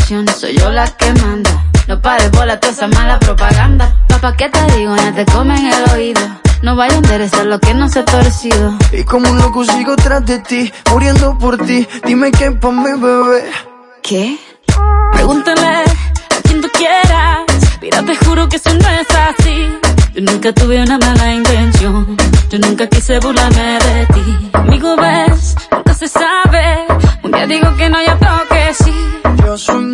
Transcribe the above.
atención, soy yo la que manda. No pares bola toda esa mala propaganda. Papá, ¿qué te digo? No te comen el oído. No vaya a interesar lo que no se ha torcido. Y como un loco sigo tras de ti, muriendo por ti. Dime qué pa' mi bebé. ¿Qué? Pregúntale a quien tú quieras, mira, te juro que eso no es así. Yo nunca tuve una mala intención, yo nunca quise burlarme de ti. Amigo, ves, nunca se sabe, un día digo que no y otro que sí. Yo soy